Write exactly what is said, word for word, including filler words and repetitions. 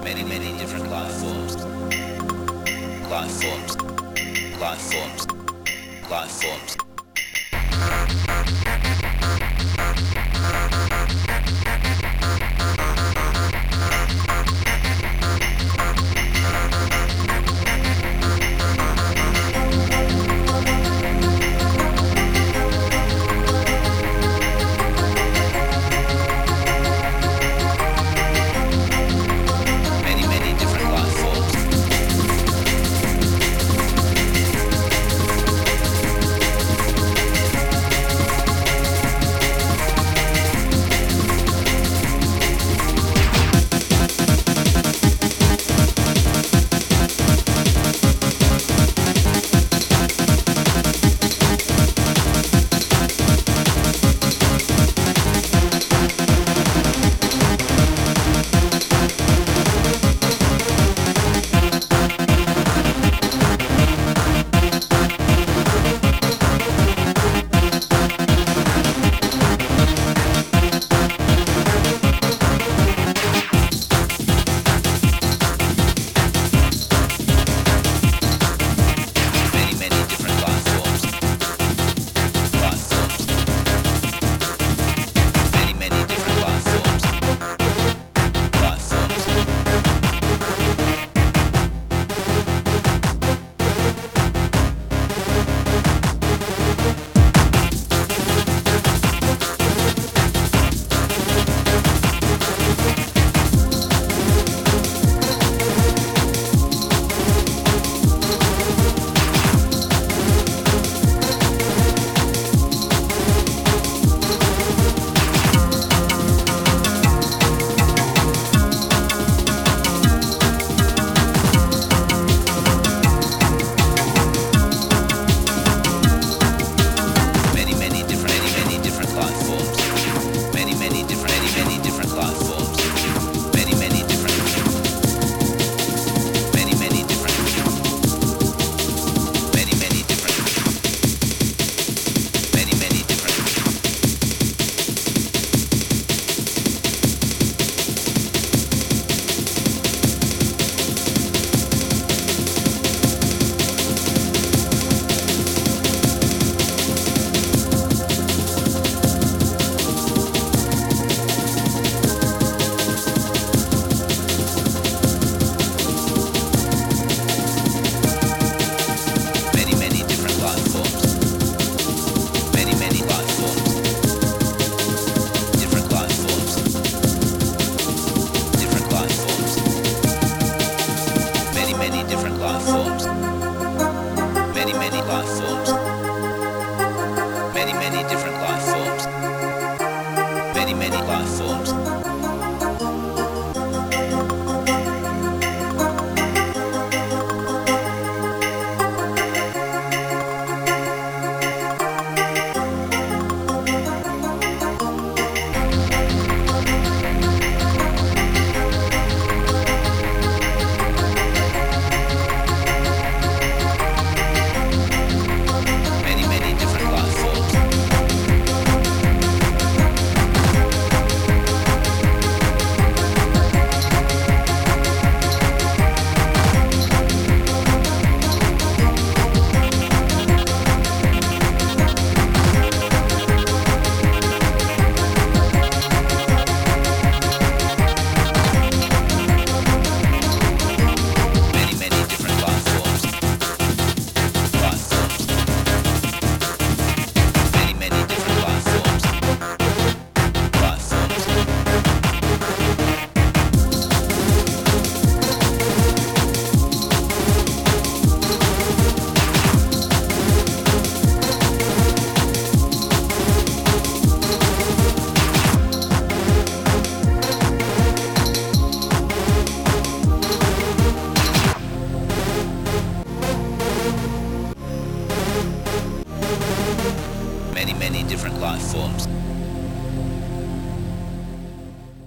many, many different life forms. Life forms. Life forms. Life forms. Many, many different life forms. Many, many different life forms. Life forms. Many, many different life forms. Life forms. Many, many different, many, many different life forms. Many, many different, many, many different life forms. Many, many different. Many, many different. Many, many different. Many, many different. Many, many different life forms. Many, many life forms. Different life forms. Different life forms. Many, many different life forms. Many, many life forms. Many, many different life forms. Many, many life forms.